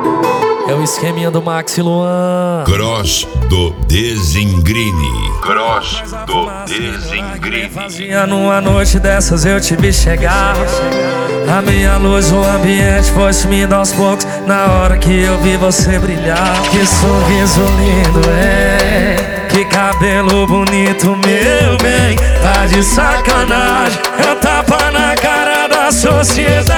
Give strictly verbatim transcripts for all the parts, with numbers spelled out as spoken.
É o esqueminha do Max e Luan. Cross do Desengrine. Cross do Desengrine. Fazia numa noite dessas eu te vi chegar. A minha luz, o ambiente foi sumindo aos poucos. Na hora que eu vi você brilhar. Que sorriso lindo, é. Que cabelo bonito, meu bem. Tá de sacanagem, é um tapa na cara da sociedade.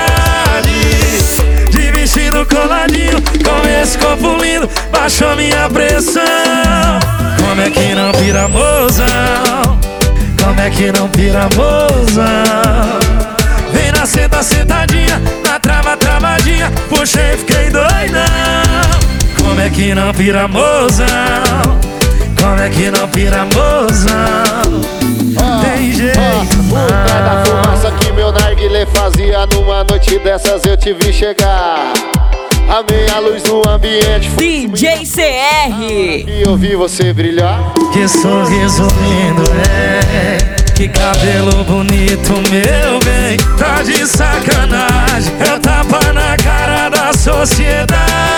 De vestido coladinho, com esse corpo lindo, baixou minha pressão. Como é que não pira, mozão? Como é que não pira, mozão? Vem na senta, sentadinha, na trava, travadinha, puxei, fiquei doidão. Como é que não pira, mozão? Como é que não pira, mozão? Tem jeito oh, oh, o pé da fumaça que meu narguilé fazia numa noite dessas eu te vi chegar. A meia luz no ambiente D J C R. E eu vi você brilhar. Que sorriso lindo, é. Que cabelo bonito, meu bem. Tá de sacanagem, é o tapa na cara da sociedade.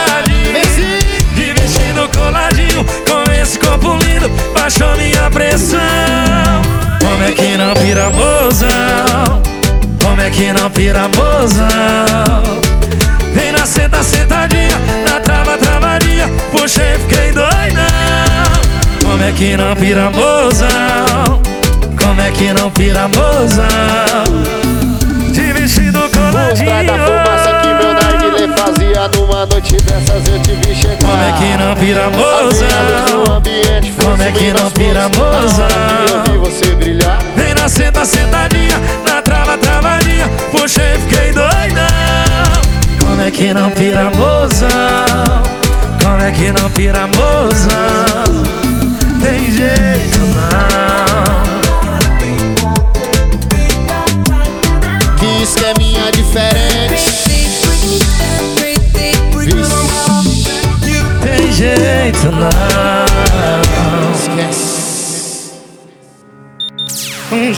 De vestido coladinho, com esse corpo lindo, baixou minha pressão. Como é que não pira, mozão? Como é que não pira, mozão? Vem na senta, sentadinha, na trava, travadinha, puxei, fiquei doidão. Como é que não pira, mozão? Como é que não pira, mozão? De vestido coladinho. O pé da fumaça que meu narguilé fazia numa noite dessas eu te vi chegar. Como é que não pira, mozão? Como é que não pira, mozão? Eu vi você brilhar. Vem na senta, sentadinha, na trava, travadinha, puxei, fiquei doidão. Como é que não pira, mozão? Como é que não pira, mozão? Tem jeito não. Que esqueminha diferente. Tem jeito não. Esquece.